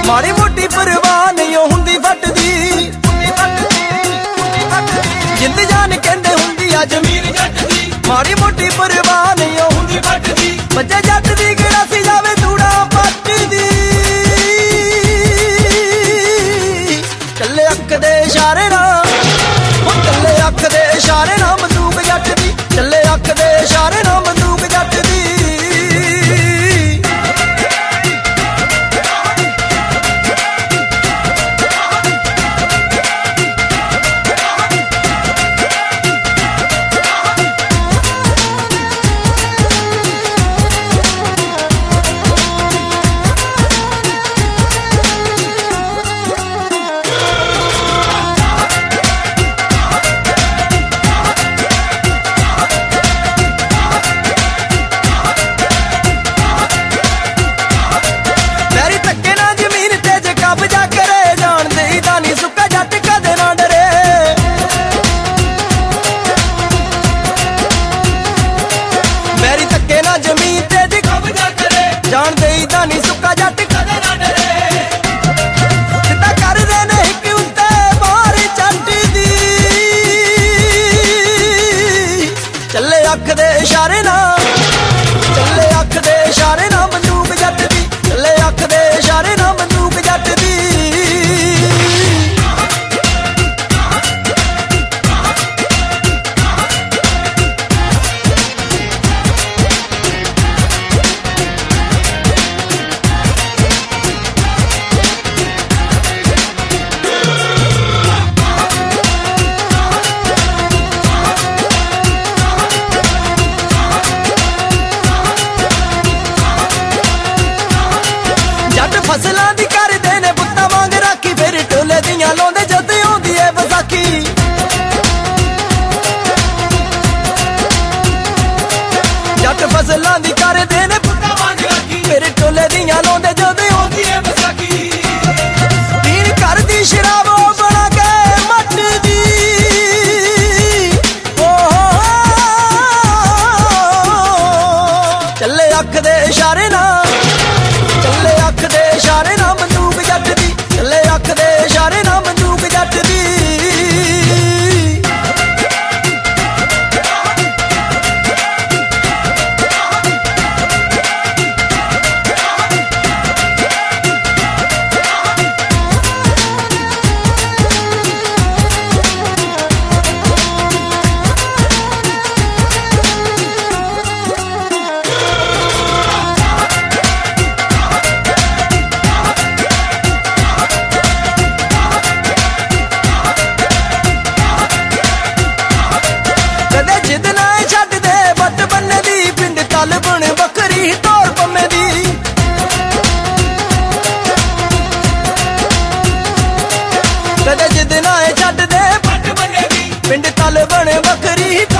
माड़ी मोटी परवाह नहीं हुंदी फटदी जिंद जान कहंदे हुंदी आ जमीन जट दी माड़ी मोटी परवाह नहीं हुंदी फटदी बच्चे जट दी गिरासी जावे तूड़ा पट दी चले अख दे इशारे नाल चले अख दे इशारे नाल बंदूक जट दी चले अख दे इशारे नाल बंदूक जट दी जान देईदा नहीं सुक्का जट कदे ना डरे सिद्धा कर दे ने हिक उत्ते मार चट दी चले अख दे इशारे नाल चले अख दे इशारे नाल बंदूक जट दी चले अख दे इशारे नाल बंदूक जट दी फसलां दी कर देने पुत्ता वांग राखी फिर टोले दियां लाउंदे जद आउंदी ऐ वसाखी जट फसलां दी कर देने पुत्ता वांग राखी फिर टोले दियां लाउंदे जद आउंदी ऐ वसाखी पीण कर दी शराब बना के मट दी चले अख दे इशारे नाल चले अख दे इशारे नाल बंदूक जट दी चले अख दे इशारे नाल बंदूक जट दी कदे जिद ना छड्ड दे पिंड तल बने बकरी।